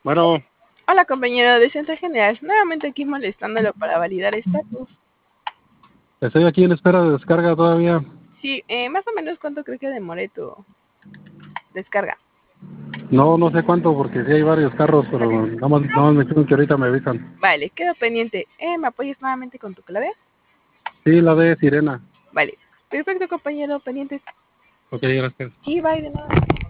Bueno, Hola compañero de Centro General, nuevamente aquí molestándolo para validar estatus. estoy aquí en espera de descarga todavía. Sí, más o menos cuánto cree que demore tu descarga. No sé cuánto porque sí hay varios carros, pero Vale, nada más me dijeron que ahorita me avisan. vale, quedo pendiente. ¿Me apoyas nuevamente con tu clave? Sí, la de Sirena. Vale, perfecto compañero, pendientes. Ok, gracias. Sí, bye de nada.